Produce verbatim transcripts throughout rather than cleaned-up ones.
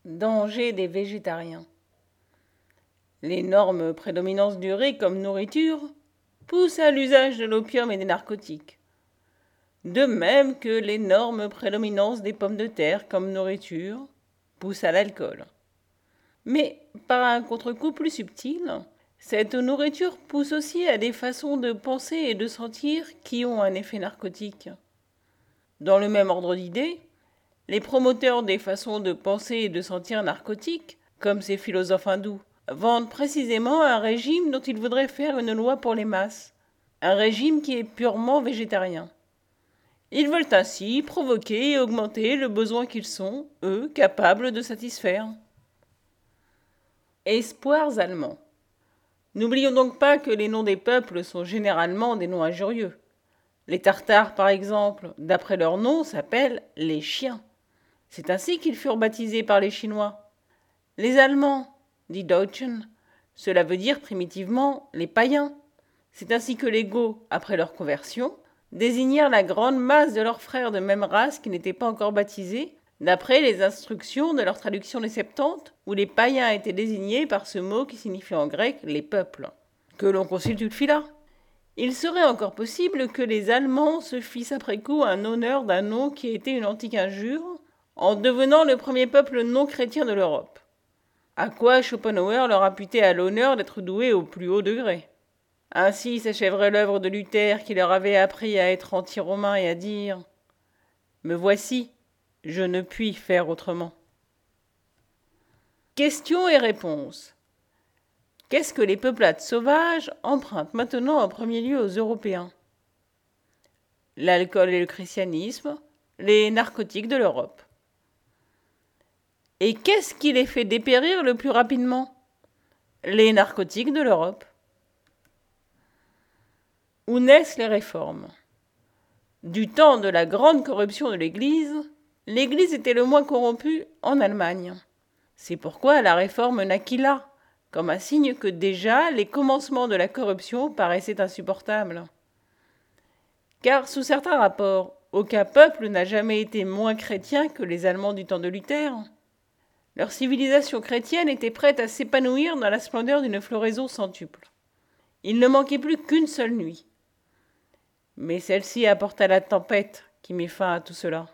Danger des végétariens. L'énorme prédominance du riz comme nourriture pousse à l'usage de l'opium et des narcotiques. De même que l'énorme prédominance des pommes de terre comme nourriture pousse à l'alcool. Mais par un contre-coup plus subtil, cette nourriture pousse aussi à des façons de penser et de sentir qui ont un effet narcotique. Dans le même ordre d'idées, les promoteurs des façons de penser et de sentir narcotiques, comme ces philosophes hindous, vendent précisément un régime dont ils voudraient faire une loi pour les masses, un régime qui est purement végétarien. Ils veulent ainsi provoquer et augmenter le besoin qu'ils sont, eux, capables de satisfaire. Espoirs allemands. N'oublions donc pas que les noms des peuples sont généralement des noms injurieux. Les Tartares, par exemple, d'après leur nom, s'appellent les chiens. C'est ainsi qu'ils furent baptisés par les Chinois. Les Allemands, dit Deutschen, cela veut dire primitivement les païens. C'est ainsi que les Goths, après leur conversion, désignèrent la grande masse de leurs frères de même race qui n'étaient pas encore baptisés, d'après les instructions de leur traduction des Septante, où les païens étaient désignés par ce mot qui signifie en grec les peuples, que l'on consulte Ulfila. Il serait encore possible que les Allemands se fissent après coup un honneur d'un nom qui était une antique injure, en devenant le premier peuple non chrétien de l'Europe. À quoi Schopenhauer leur imputait à l'honneur d'être doués au plus haut degré. Ainsi s'achèverait l'œuvre de Luther qui leur avait appris à être anti-romains et à dire « Me voici, je ne puis faire autrement ». Questions et réponses. Qu'est-ce que les peuplades sauvages empruntent maintenant en premier lieu aux Européens? L'alcool et le christianisme, les narcotiques de l'Europe. Et qu'est-ce qui les fait dépérir le plus rapidement? Les narcotiques de l'Europe. Où naissent les réformes? Du temps de la grande corruption de l'Église, l'Église était le moins corrompue en Allemagne. C'est pourquoi la réforme naquit là, comme un signe que déjà les commencements de la corruption paraissaient insupportables. Car sous certains rapports, aucun peuple n'a jamais été moins chrétien que les Allemands du temps de Luther. Leur civilisation chrétienne était prête à s'épanouir dans la splendeur d'une floraison centuple. Il ne manquait plus qu'une seule nuit. Mais celle-ci apporta la tempête qui mit fin à tout cela.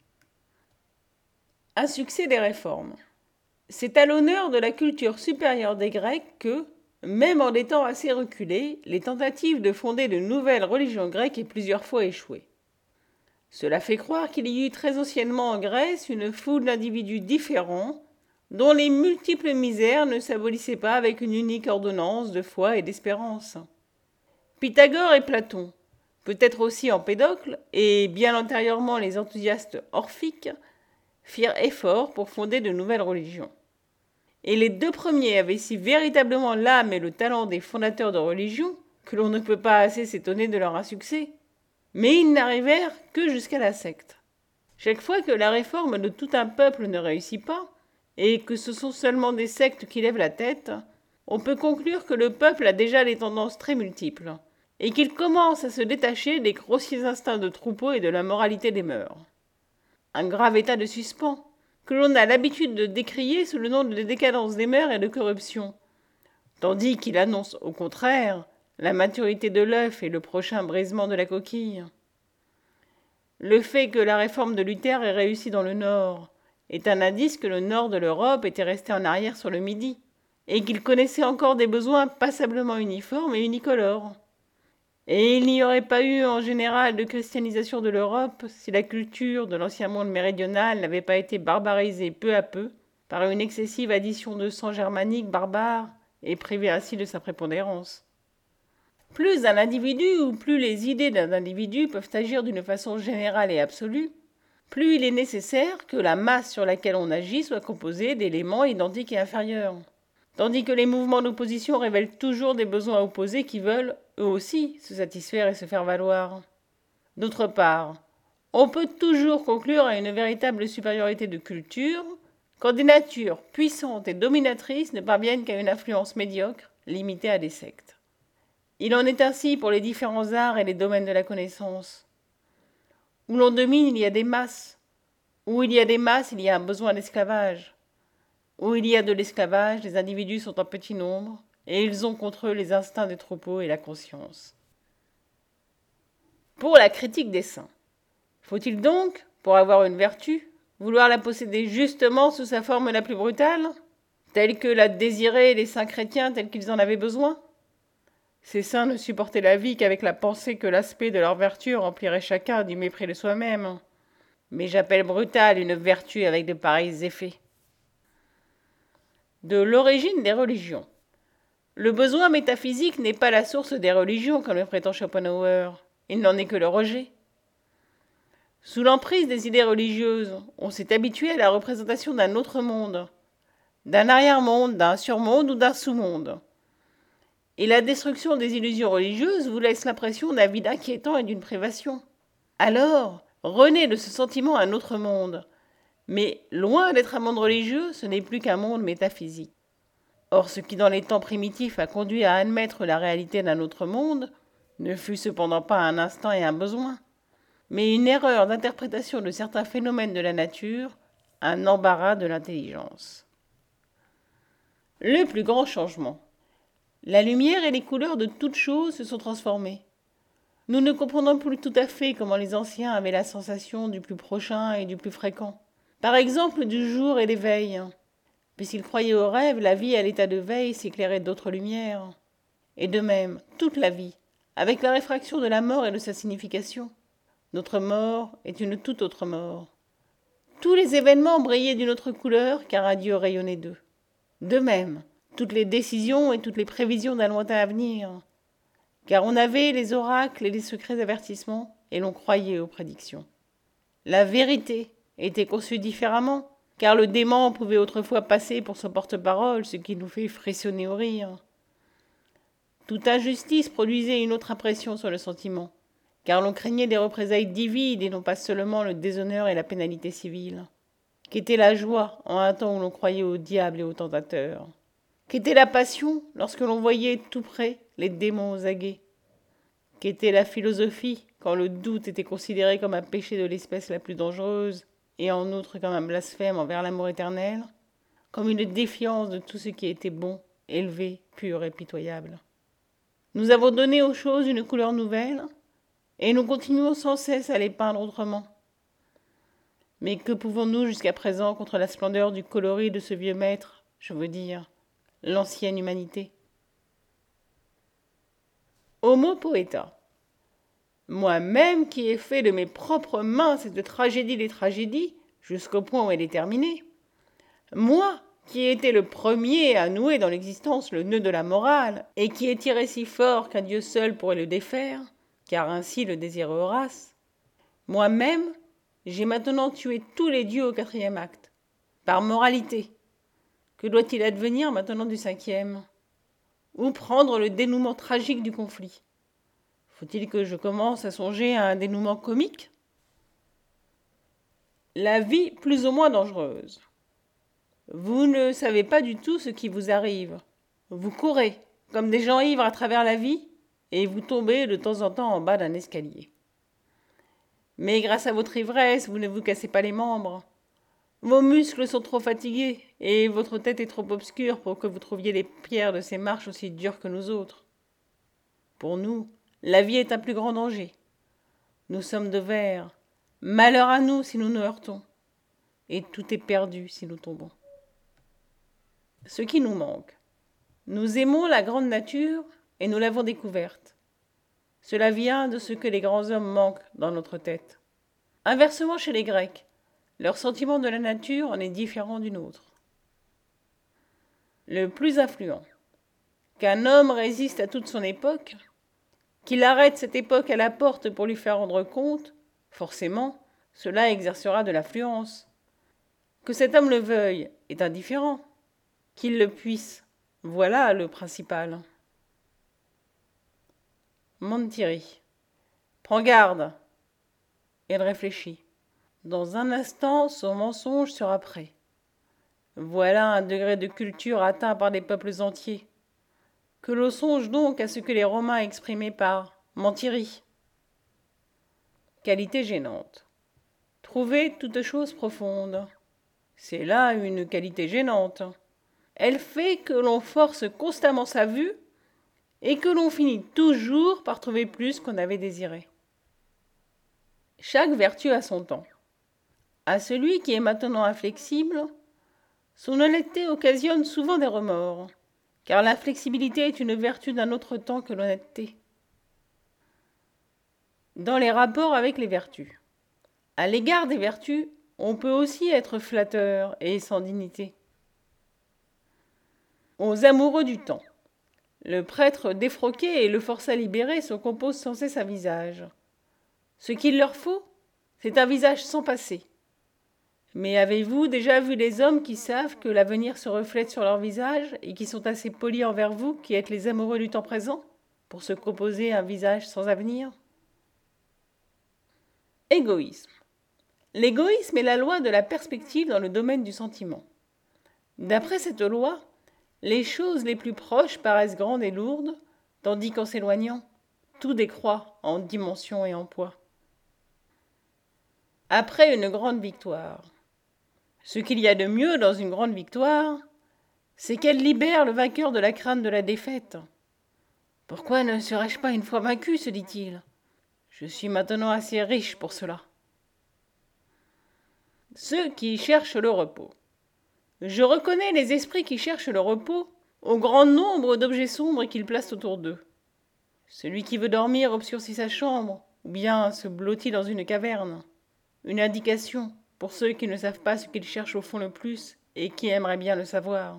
Un succès des réformes. C'est à l'honneur de la culture supérieure des Grecs que, même en des temps assez reculés, les tentatives de fonder de nouvelles religions grecques aient plusieurs fois échoué. Cela fait croire qu'il y eut très anciennement en Grèce une foule d'individus différents, dont les multiples misères ne s'abolissaient pas avec une unique ordonnance de foi et d'espérance. Pythagore et Platon, peut-être aussi Empédocle, et bien antérieurement les enthousiastes orphiques, firent effort pour fonder de nouvelles religions. Et les deux premiers avaient si véritablement l'âme et le talent des fondateurs de religions que l'on ne peut pas assez s'étonner de leur insuccès. Mais ils n'arrivèrent que jusqu'à la secte. Chaque fois que la réforme de tout un peuple ne réussit pas, et que ce sont seulement des sectes qui lèvent la tête, on peut conclure que le peuple a déjà des tendances très multiples, et qu'il commence à se détacher des grossiers instincts de troupeau et de la moralité des mœurs. Un grave état de suspens, que l'on a l'habitude de décrier sous le nom de décadence des mœurs et de corruption, tandis qu'il annonce au contraire la maturité de l'œuf et le prochain brisement de la coquille. Le fait que la réforme de Luther ait réussi dans le Nord est un indice que le nord de l'Europe était resté en arrière sur le Midi, et qu'il connaissait encore des besoins passablement uniformes et unicolores. Et il n'y aurait pas eu en général de christianisation de l'Europe si la culture de l'ancien monde méridional n'avait pas été barbarisée peu à peu par une excessive addition de sang germanique barbare et privée ainsi de sa prépondérance. Plus un individu ou plus les idées d'un individu peuvent agir d'une façon générale et absolue, plus il est nécessaire que la masse sur laquelle on agit soit composée d'éléments identiques et inférieurs. Tandis que les mouvements d'opposition révèlent toujours des besoins opposés qui veulent, eux aussi, se satisfaire et se faire valoir. D'autre part, on peut toujours conclure à une véritable supériorité de culture quand des natures puissantes et dominatrices ne parviennent qu'à une influence médiocre, limitée à des sectes. Il en est ainsi pour les différents arts et les domaines de la connaissance. Où l'on domine, il y a des masses. Où il y a des masses, il y a un besoin d'esclavage. Où il y a de l'esclavage, les individus sont en petit nombre, et ils ont contre eux les instincts des troupeaux et la conscience. Pour la critique des saints, faut-il donc, pour avoir une vertu, vouloir la posséder justement sous sa forme la plus brutale, telle que la désiraient les saints chrétiens tels qu'ils en avaient besoin? Ces saints ne supportaient la vie qu'avec la pensée que l'aspect de leur vertu remplirait chacun du mépris de soi-même. Mais j'appelle brutale une vertu avec de pareils effets. De l'origine des religions. Le besoin métaphysique n'est pas la source des religions, comme le prétend Schopenhauer. Il n'en est que le rejet. Sous l'emprise des idées religieuses, on s'est habitué à la représentation d'un autre monde, d'un arrière-monde, d'un surmonde ou d'un sous-monde. Et la destruction des illusions religieuses vous laisse l'impression d'un vide inquiétant et d'une privation. Alors, renaît de ce sentiment un autre monde. Mais loin d'être un monde religieux, ce n'est plus qu'un monde métaphysique. Or, ce qui dans les temps primitifs a conduit à admettre la réalité d'un autre monde, ne fut cependant pas un instinct et un besoin, mais une erreur d'interprétation de certains phénomènes de la nature, un embarras de l'intelligence. Le plus grand changement. La lumière et les couleurs de toutes choses se sont transformées. Nous ne comprenons plus tout à fait comment les anciens avaient la sensation du plus prochain et du plus fréquent. Par exemple, du jour et des veilles. Puisqu'ils croyaient au rêve, la vie à l'état de veille s'éclairait d'autres lumières. Et de même, toute la vie, avec la réfraction de la mort et de sa signification. Notre mort est une toute autre mort. Tous les événements brillaient d'une autre couleur, car un Dieu rayonnait d'eux. De même, toutes les décisions et toutes les prévisions d'un lointain avenir, car on avait les oracles et les secrets avertissements, et l'on croyait aux prédictions. La vérité était conçue différemment, car le dément pouvait autrefois passer pour son porte-parole, ce qui nous fait frissonner au rire. Toute injustice produisait une autre impression sur le sentiment, car l'on craignait des représailles divines et non pas seulement le déshonneur et la pénalité civile. Qu'était la joie en un temps où l'on croyait au diable et au tentateur? Qu'était la passion lorsque l'on voyait tout près les démons aux aguets? Qu'était la philosophie quand le doute était considéré comme un péché de l'espèce la plus dangereuse et en outre comme un blasphème envers l'amour éternel, comme une défiance de tout ce qui était bon, élevé, pur et pitoyable? Nous avons donné aux choses une couleur nouvelle, et nous continuons sans cesse à les peindre autrement. Mais que pouvons-nous jusqu'à présent contre la splendeur du coloris de ce vieux maître, je veux dire, l'ancienne humanité? Homo poeta. Moi-même qui ai fait de mes propres mains cette tragédie des tragédies, jusqu'au point où elle est terminée, moi qui ai été le premier à nouer dans l'existence le nœud de la morale, et qui ai tiré si fort qu'un Dieu seul pourrait le défaire, car ainsi le désirait Horace, moi-même, j'ai maintenant tué tous les dieux au quatrième acte, par moralité. Que doit-il advenir maintenant du cinquième? Où prendre le dénouement tragique du conflit? Faut-il que je commence à songer à un dénouement comique? La vie plus ou moins dangereuse. Vous ne savez pas du tout ce qui vous arrive. Vous courez, comme des gens ivres à travers la vie, et vous tombez de temps en temps en bas d'un escalier. Mais grâce à votre ivresse, vous ne vous cassez pas les membres. Vos muscles sont trop fatigués, et votre tête est trop obscure pour que vous trouviez les pierres de ces marches aussi dures que nous autres. Pour nous, la vie est un plus grand danger. Nous sommes de verre. Malheur à nous si nous nous heurtons. Et tout est perdu si nous tombons. Ce qui nous manque. Nous aimons la grande nature et nous l'avons découverte. Cela vient de ce que les grands hommes manquent dans notre tête. Inversement chez les Grecs, leur sentiment de la nature en est différent du nôtre. Le plus influent. Qu'un homme résiste à toute son époque, qu'il arrête cette époque à la porte pour lui faire rendre compte, forcément, cela exercera de l'influence. Que cet homme le veuille est indifférent. Qu'il le puisse, voilà le principal. Montieri. Prends garde. Elle réfléchit. Dans un instant, son mensonge sera prêt. Voilà un degré de culture atteint par des peuples entiers. Que l'on songe donc à ce que les Romains exprimaient par Montieri. Qualité gênante. Trouver toute chose profonde. C'est là une qualité gênante. Elle fait que l'on force constamment sa vue et que l'on finit toujours par trouver plus qu'on avait désiré. Chaque vertu a son temps. À celui qui est maintenant inflexible, son honnêteté occasionne souvent des remords, car l'inflexibilité est une vertu d'un autre temps que l'honnêteté. Dans les rapports avec les vertus. À l'égard des vertus, on peut aussi être flatteur et sans dignité. Aux amoureux du temps. Le prêtre défroqué et le forçat libéré se composent sans cesse un visage. Ce qu'il leur faut, c'est un visage sans passé. Mais avez-vous déjà vu les hommes qui savent que l'avenir se reflète sur leur visage et qui sont assez polis envers vous, qui êtes les amoureux du temps présent, pour se composer un visage sans avenir? Égoïsme. L'égoïsme est la loi de la perspective dans le domaine du sentiment. D'après cette loi, les choses les plus proches paraissent grandes et lourdes, tandis qu'en s'éloignant, tout décroît en dimension et en poids. Après une grande victoire. Ce qu'il y a de mieux dans une grande victoire, c'est qu'elle libère le vainqueur de la crainte de la défaite. Pourquoi ne serais-je pas une fois vaincu, se dit-il. Je suis maintenant assez riche pour cela. Ceux qui cherchent le repos. Je reconnais les esprits qui cherchent le repos au grand nombre d'objets sombres qu'ils placent autour d'eux. Celui qui veut dormir obscurcit sa chambre, ou bien se blottit dans une caverne. Une indication pour ceux qui ne savent pas ce qu'ils cherchent au fond le plus et qui aimeraient bien le savoir.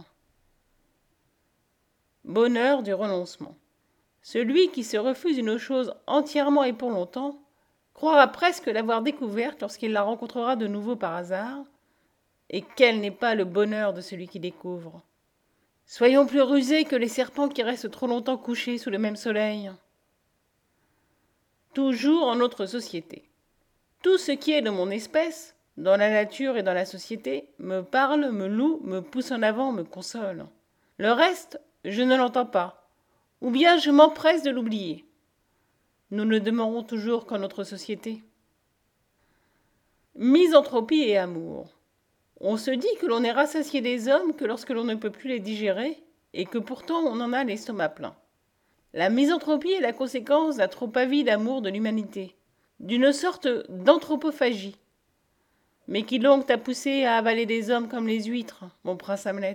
Bonheur du renoncement. Celui qui se refuse une chose entièrement et pour longtemps croira presque l'avoir découverte lorsqu'il la rencontrera de nouveau par hasard, et quel n'est pas le bonheur de celui qui découvre. Soyons plus rusés que les serpents qui restent trop longtemps couchés sous le même soleil. Toujours en notre société. Tout ce qui est de mon espèce, dans la nature et dans la société, me parle, me loue, me pousse en avant, me console. Le reste, je ne l'entends pas, ou bien je m'empresse de l'oublier. Nous ne demeurons toujours qu'en notre société. Misanthropie et amour. On se dit que l'on est rassasié des hommes que lorsque l'on ne peut plus les digérer, et que pourtant on en a l'estomac plein. La misanthropie est la conséquence d'un trop avide amour de l'humanité, d'une sorte d'anthropophagie. Mais qui donc t'a poussé à avaler des hommes comme les huîtres, mon prince Hamlet?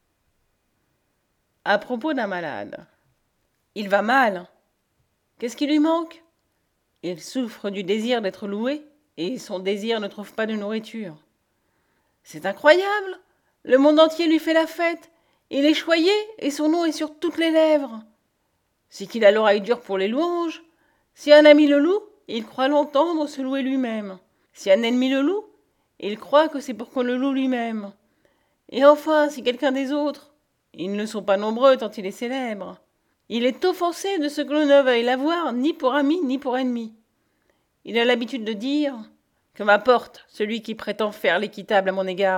À propos d'un malade. Il va mal. Qu'est-ce qui lui manque? Il souffre du désir d'être loué, et son désir ne trouve pas de nourriture. C'est incroyable! Le monde entier lui fait la fête. Il est choyé, et son nom est sur toutes les lèvres. C'est qu'il a l'oreille dure pour les louanges. Si un ami le loue, il croit l'entendre se louer lui-même. Si un ennemi le loue, il croit que c'est pour qu'on le loue lui-même. Et enfin, si quelqu'un des autres, ils ne sont pas nombreux tant il est célèbre, il est offensé de ce que l'on ne veuille l'avoir ni pour ami ni pour ennemi. Il a l'habitude de dire « Que m'apporte celui qui prétend faire l'équitable à mon égard ?»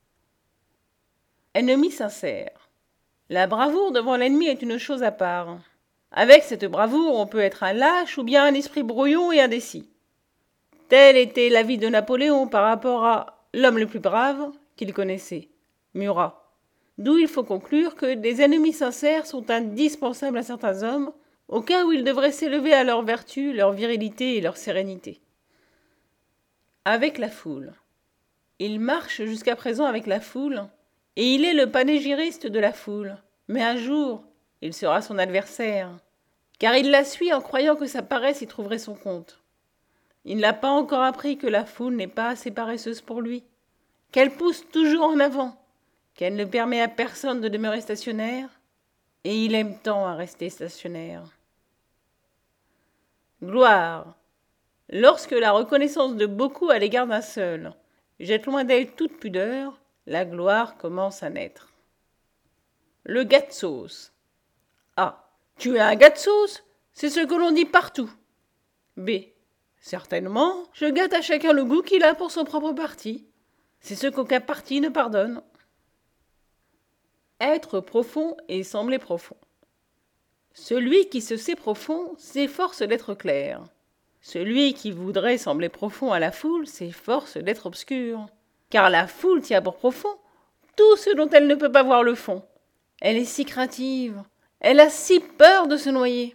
Ennemi sincère. La bravoure devant l'ennemi est une chose à part. Avec cette bravoure, on peut être un lâche ou bien un esprit brouillon et indécis. Tel était l'avis de Napoléon par rapport à l'homme le plus brave qu'il connaissait, Murat. D'où il faut conclure que des ennemis sincères sont indispensables à certains hommes, au cas où ils devraient s'élever à leur vertu, leur virilité et leur sérénité. Avec la foule. Il marche jusqu'à présent avec la foule, et il est le panégyriste de la foule. Mais un jour, il sera son adversaire, car il la suit en croyant que sa paresse y trouverait son compte. Il n'a pas encore appris que la foule n'est pas assez paresseuse pour lui, qu'elle pousse toujours en avant, qu'elle ne permet à personne de demeurer stationnaire, et il aime tant à rester stationnaire. Gloire. Lorsque la reconnaissance de beaucoup à l'égard d'un seul jette loin d'elle toute pudeur, la gloire commence à naître. Le gars de sauce. A. Tu es un gars de sauce? C'est ce que l'on dit partout. B. Certainement, je gâte à chacun le goût qu'il a pour son propre parti. C'est ce qu'aucun parti ne pardonne. Être profond et sembler profond. Celui qui se sait profond s'efforce d'être clair. Celui qui voudrait sembler profond à la foule s'efforce d'être obscur. car la foule tient pour profond tout ce dont elle ne peut pas voir le fond. Elle est si craintive, elle a si peur de se noyer.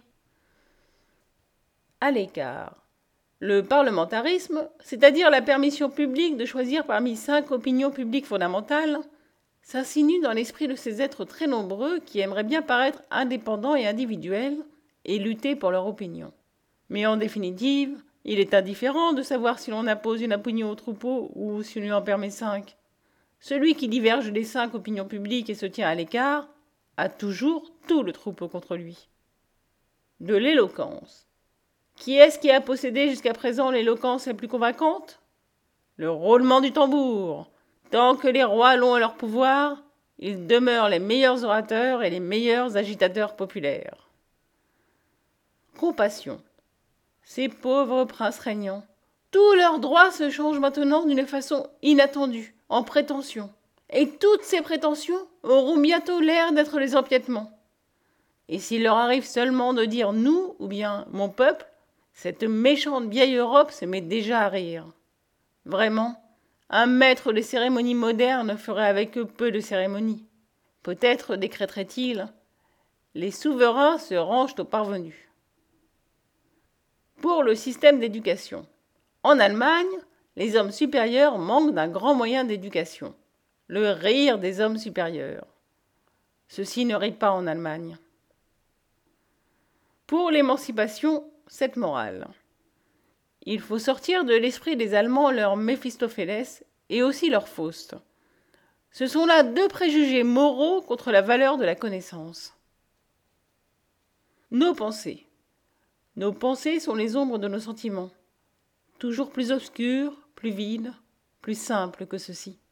À l'écart. Le parlementarisme, c'est-à-dire la permission publique de choisir parmi cinq opinions publiques fondamentales, s'insinue dans l'esprit de ces êtres très nombreux qui aimeraient bien paraître indépendants et individuels et lutter pour leur opinion. Mais en définitive, il est indifférent de savoir si l'on impose une opinion au troupeau ou si on lui en permet cinq. Celui qui diverge des cinq opinions publiques et se tient à l'écart a toujours tout le troupeau contre lui. De l'éloquence. Qui est-ce qui a possédé jusqu'à présent l'éloquence la plus convaincante? Le roulement du tambour. Tant que les rois l'ont à leur pouvoir, ils demeurent les meilleurs orateurs et les meilleurs agitateurs populaires. Compassion. Ces pauvres princes régnants, tous leurs droits se changent maintenant d'une façon inattendue, en prétention. Et toutes ces prétentions auront bientôt l'air d'être les empiètements. Et s'il leur arrive seulement de dire « nous » ou bien « mon peuple », cette méchante vieille Europe se met déjà à rire. Vraiment, un maître des cérémonies modernes ferait avec eux peu de cérémonies. Peut-être décréterait-il « les souverains se rangent aux parvenus ». Pour le système d'éducation. En Allemagne, les hommes supérieurs manquent d'un grand moyen d'éducation, le rire des hommes supérieurs. Ceci ne rit pas en Allemagne. Pour l'émancipation, cette morale. Il faut sortir de l'esprit des Allemands leur Méphistophélès et aussi leur Faust. Ce sont là deux préjugés moraux contre la valeur de la connaissance. Nos pensées. Nos pensées sont les ombres de nos sentiments, toujours plus obscures, plus vides, plus simples que ceux-ci.